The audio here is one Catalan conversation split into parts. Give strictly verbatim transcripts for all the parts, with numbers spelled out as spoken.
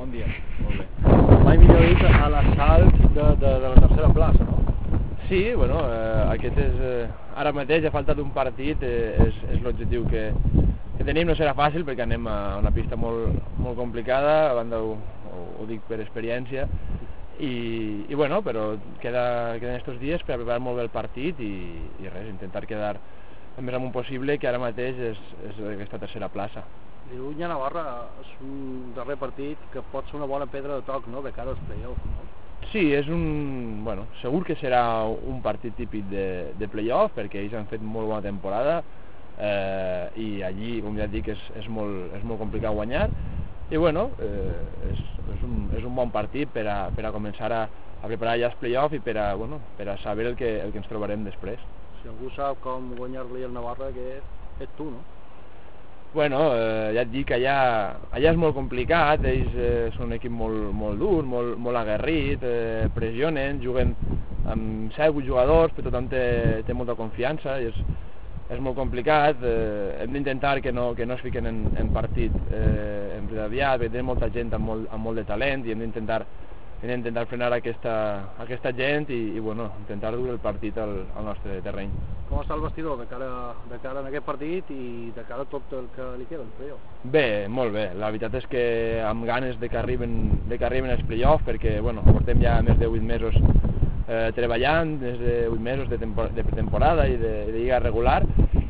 Bon dia. Molt bé. Mai millor dit, a l'assalt de, de, de la tercera plaça, no? Sí, bueno, eh, aquest és, eh, ara mateix, a falta d'un partit, eh, és, és l'objectiu que, que tenim. No serà fàcil perquè anem a una pista molt, molt complicada, a banda ho, ho, ho dic per experiència, i, i bueno, però queda, queden estos dies per preparar molt bé el partit i, i res, intentar quedar el més amunt possible, que ara mateix és, és aquesta tercera plaça. Dirunya Navarra és un darrer partit que pot ser una bona pedra de toc, no?, de cara als play-offs, no? Sí, és un... bueno, segur que serà un partit típic de, de play-off, perquè ells han fet molt bona temporada, eh, i allí, com ja et dic, és, és, molt, és molt complicat guanyar, i bueno, eh, és, és, un, és un bon partit per a, per a començar a, a preparar ja els play-off i per a, bueno, per a saber el que, el que ens trobarem després. Si algú sap com guanyar-li el Navarra, que és tu, no? Bueno, eh, ja et dic que allà, allà és molt complicat, ells eh, són un equip molt, molt dur, molt, molt aguerrit, eh, pressionen, juguen amb set vuit jugadors, però tothom té, té molta confiança i és, és molt complicat. Eh, hem d'intentar que no, que no es fiquen en, en partit eh, enredadiat, perquè tenen molta gent amb molt, amb molt de talent i hem d'intentar intentar frenar aquesta, aquesta gent i, i bueno, intentar dur el partit al, al nostre terreny. Com està el vestidor de cara, de cara a aquest partit i de cara a tot el que li queda, el play-off? Bé, molt bé. La veritat és que amb ganes de que arriben, de que arriben els play-off, perquè bueno, portem ja més de vuit mesos eh, treballant, més de vuit mesos de, tempor de pretemporada i de, de lliga regular,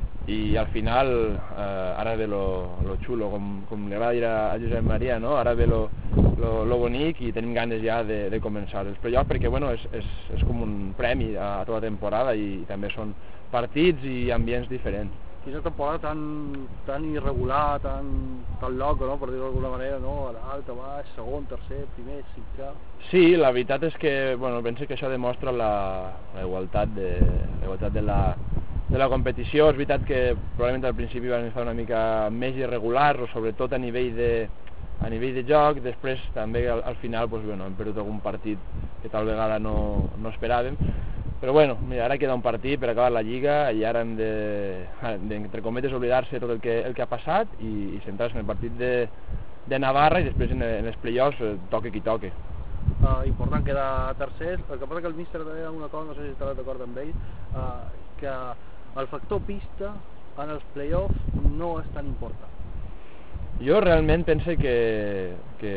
i al final eh, ara ve lo, lo xulo, com, com li va dir a, a Josep Maria, no? Ara ve lo, lo, lo bonic i tenim ganes ja de, de començar els play-off, perquè bueno, és, és, és com un premi a, a tota la temporada i també són partits i ambients diferents. Quina temporada tan, tan irregular, tan, tan loca, no?, per dir-ho d'alguna manera, no?, a dalt, a baix, segon, tercer, primer, cinquè... Sí, la veritat és que, bueno, penso que això demostra la, la igualtat, de, la igualtat de, la, de la competició. És veritat que probablement al principi van estar una mica més irregulars, o sobretot a nivell de, a nivell de joc. Després també al, al final pues, bueno, hem perdut algun partit que tal vegada no, no esperàvem. Però bueno, mira, ara queda un partit per acabar la Lliga i ara hem de, de entre cometes, oblidar-se tot el que, el que ha passat i, i centrar-se en el partit de, de Navarra i després en, en els play-offs eh, toque qui toque. Uh, important quedar tercers. El que passa que el míster deia una cosa, no sé si estaràs d'acord amb ell, uh, que el factor pista en els play-offs no és tan important. Jo realment penso que, que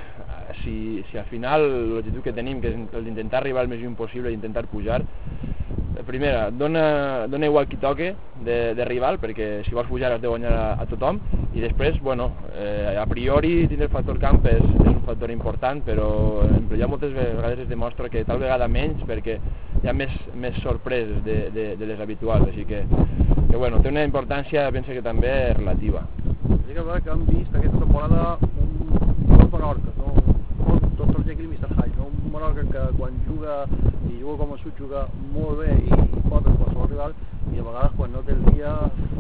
si, si al final l'objectiu que tenim, que és el d'intentar arribar el més lluny possible i intentar pujar, primera, dona, dona igual qui toque de, de rival, perquè si vols pujar has de guanyar a, a tothom, i després, bueno, eh, a priori tindre el factor camp és, és un factor important, però ja moltes vegades es demostra que tal vegada menys, perquè hi ha més, més sorpreses de, de, de les habituals, així que, que bueno, té una importància, penso que també relativa. Sí que, que hem vist aquesta temporada un, un Menorca, no? Tot el Jekyll i mister Hyde, no? Un Menorca que quan juga i juga com a sud juga molt bé i pot en qualsevol rival, i a vegades quan no té el dia...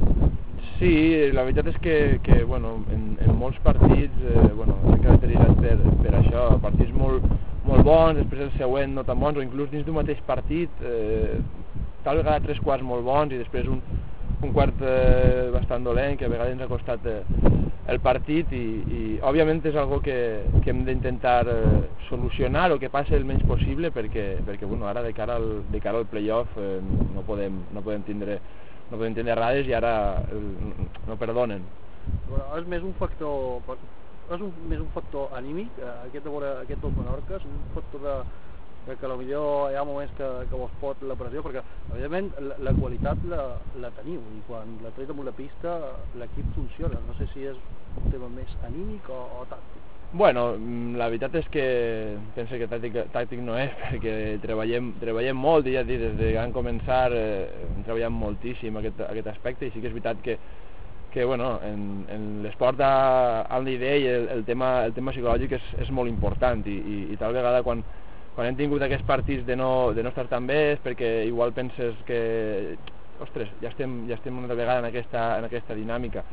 Sí, la veritat és que, que bueno, en, en molts partits eh, bueno, s'han caracteritzat per, per això, partits molt, molt bons, després el següent no tan bons, o inclús dins d'un mateix partit, eh, tal vegada tres quarts molt bons i després un, un quart eh, bastant dolent, que a vegades ens ha costat eh, el partit i, i òbviament és algo que, que hem d'intentar eh, solucionar o que passi el menys possible perquè, perquè bueno, ara de cara al, de cara al play-off eh, no, podem, no, podem tindre, no podem tindre errades i ara eh, no perdonen. Bueno, és més un factor, és un, més un factor anímic, eh, aquest de veure aquests dos Menorques, un factor de, de que potser hi ha moments que, que vos pot la pressió, perquè evidentment la, la qualitat la, la teniu i quan la treu damunt la pista l'equip funciona. No sé si és un tema més anímic o, o tàctic. Bueno, la veritat és que penso que tàctic, tàctic no és, perquè treballem, treballem molt i ja dic, des de que vam començar eh, hem treballat moltíssim aquest, aquest aspecte i sí que és veritat que que bueno, en, en l'esport al nivell el, el, tema, el tema psicològic és, és molt important i, i, i tal vegada quan quan hem tingut aquests partits de no, de no estar tan bé és perquè igual penses que ostres, ja estem, ja estem una vegada en aquesta, en aquesta dinàmica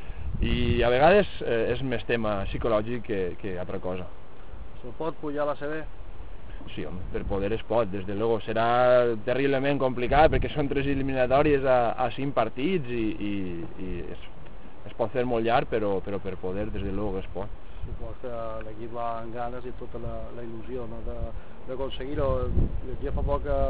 i a vegades eh, és més tema psicològic que, que altra cosa. Se pot pujar a la C B? Sí, home, per poder es pot, des de luego. Serà terriblement complicat perquè són tres eliminatòries a, a cinc partits i, i, i es, es pot fer molt llarg, però, però per poder, des de luego, es pot. Supos que l'equip va amb ganes i tota la, la il·lusió, no? d'aconseguir-ho. Ja fa poc que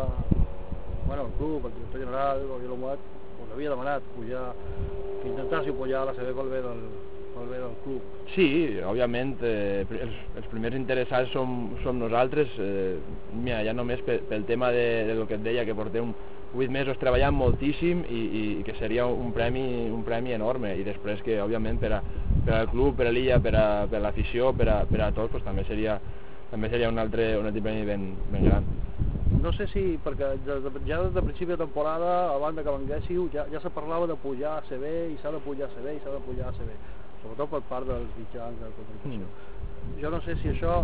bueno, el club, el director general, el Gabriel Humet, us havia demanat pujar, que intentassi pujar a la C B pel bé del, pel bé del club. Sí, òbviament, eh, els, els primers interessats som, som nosaltres, eh, mira, ja només pel, pel tema de, de lo que et deia, que portem vuit mesos treballant moltíssim i, i, i que seria un premi, un premi enorme, i després que, òbviament, per, a, per al club, per a l'illa, per a, per a l'afició, per, a, per a tots, pues, també seria, també seria un altre, un altre premi ben, ben gran. No sé si, perquè de, de, ja des de principi de temporada, abans que venguéssiu, ja, ja se parlava de pujar a C B i s'ha de pujar a C B i s'ha de pujar a C B, sobretot per part dels mitjans de comunicació. Mm. Jo no sé si això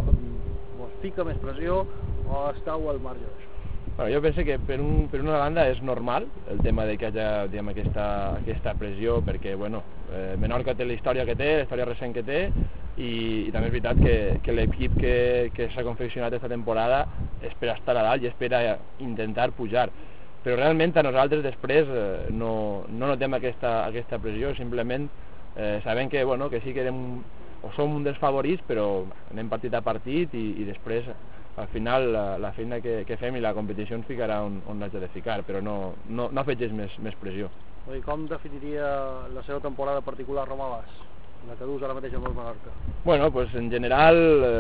us fica més pressió o estàu al marge d'això. Bueno, jo penso que per, un, per una banda és normal el tema de que hi hagi, diguem, aquesta, aquesta pressió, perquè bueno, eh, Menorca té la història que té, la història recent que té, i, i també és veritat que, que l'equip que, que s'ha confeccionat aquesta temporada espera estar a dalt i espera intentar pujar. Però realment a nosaltres després eh, no, no notem aquesta, aquesta pressió, simplement eh, sabem que, bueno, que sí que érem, o som un dels favorits, però anem partit a partit i, i després al final la, la feina que, que fem i la competició ens ficarà on, on l'haig de ficar, però no, no, no afegeix més, més pressió. I com definiria la seva temporada particular, Romà Bas, la que dus ara mateix amb el Menorca? Bueno, pues en general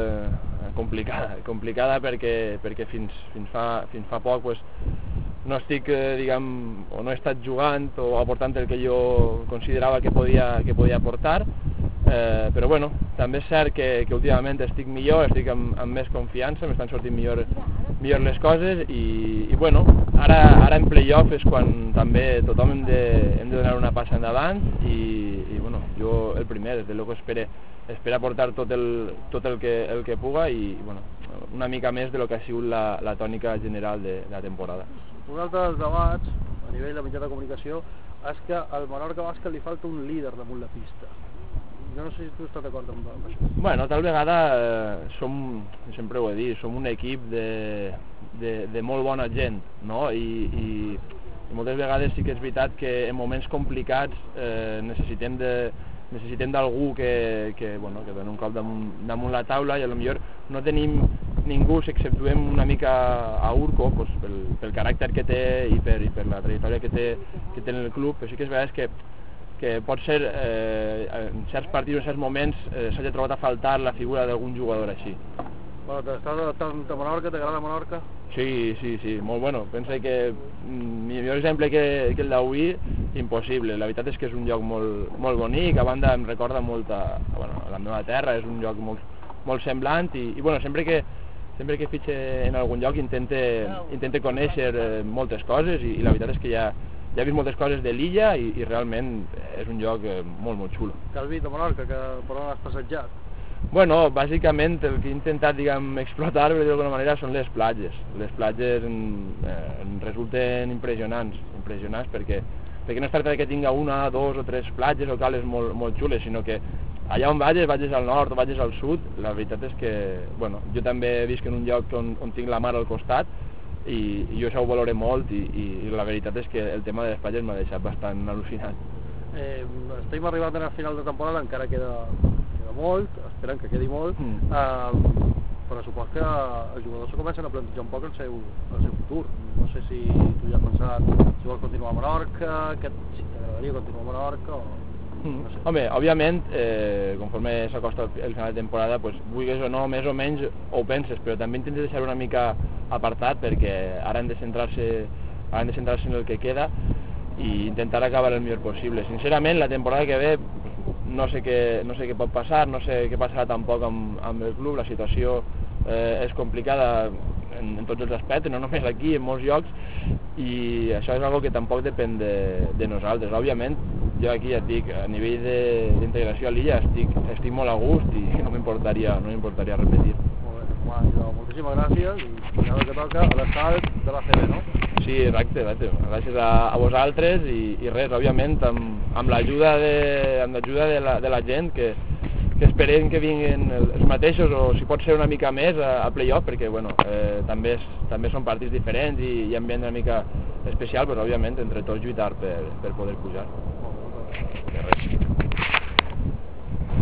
eh, complicada, complicada perquè, perquè fins, fins, fa, fins fa poc pues, no estic, eh, diguem, o no he estat jugant o aportant el que jo considerava que podia, que podia aportar, eh, però bueno, també és cert que, que últimament estic millor, estic amb, amb més confiança, m'estan sortint millor, millor les coses i, i bueno, ara, ara en playoff és quan també tothom hem de, hem de donar una passa endavant i, i bueno, jo el primer, des de luego espero, espero aportar tot el, tot el que, el que puga i bueno, una mica més de lo que ha sigut la, la tònica general de, de la temporada. Un altre dels debats a nivell de mitjà de comunicació és que al Menorca Bàsquet li falta un líder damunt la pista. Jo no sé si tu estàs d'acord amb, amb això. Bueno, tal vegada eh, som, sempre ho he dit, som un equip de, de, de molt bona gent, no? I, i, i moltes vegades sí que és veritat que en moments complicats eh, necessitem de necessitem d'algú que, que, bueno, que doni un cop damunt, damunt la taula i potser no tenim ningú si exceptuem una mica a Urco pues, pel, pel caràcter que té i per, i per la trajectòria que té, que té en el club, però sí que és veritat que que pot ser eh, en certs partits o en certs moments eh, s'hagi trobat a faltar la figura d'algun jugador així. Bueno, t'estàs adaptant a Menorca, t'agrada Menorca? Sí, sí, sí, molt bueno. Penso que mm, millor exemple que, que el d'avui, impossible. La veritat és que és un lloc molt, molt bonic, a banda em recorda molt a, bueno, a la meva terra, és un lloc molt, molt semblant i, i bueno, sempre que, sempre que fitxe en algun lloc intente, intente conèixer eh, moltes coses i, i la veritat és que ja Ja he vist moltes coses de l'illa i, i realment és un lloc eh, molt, molt xulo. Que has vist a Menorca, que per on has passejat? Bueno, bàsicament el que he intentat, diguem, explotar, per dir-ho d'alguna manera, són les platges. Les platges em, eh, em resulten impressionants, impressionants perquè, perquè no es tracta que tinga una, dos o tres platges o cales molt, molt xules, sinó que allà on vagis, vagis al nord o vagis al sud, la veritat és que, bueno, jo també visc en un lloc on, on tinc la mar al costat, i, i jo això ho valoro molt i, i, i la veritat és que el tema de les platges m'ha deixat bastant al·lucinant. Eh, estem arribant al final de temporada, encara queda, queda molt, esperem que quedi molt, mm. eh, però supos que els jugadors comencen a plantejar un poc el seu, el seu futur. No sé si tu ja has pensat si vols continuar a Menorca, que, si t'agradaria continuar a Menorca o... Mm. No sé. Home, òbviament, eh, conforme s'acosta el final de temporada, pues, vulguis o no, més o menys ho penses, però també intentes deixar una mica apartat perquè ara han de centrar-se han de centrar-se en el que queda i intentar acabar el millor possible. Sincerament, la temporada que ve no sé què, no sé què pot passar, no sé què passarà tampoc amb, amb el club, la situació eh, és complicada en, en tots els aspectes, no només aquí, en molts llocs, i això és una que tampoc depèn de, de nosaltres. Òbviament, jo aquí ja et dic, a nivell d'integració a l'illa estic, estic molt a gust i no m'importaria no m'importaria repetir. Molt bé, Juan, moltíssimes gràcies i ara que toca a l'assalt de la C B, no? Sí, exacte, exacte. Gràcies a, a vosaltres i, i res, òbviament, amb, amb l'ajuda de, amb l'ajuda de, la, de la gent que, que esperem que vinguin els mateixos o si pot ser una mica més a, a playoff perquè bueno, eh, també, és, també són partits diferents i, i ambient una mica especial, però òbviament entre tots lluitar per, per poder pujar. Molt bé, molt bé. De res.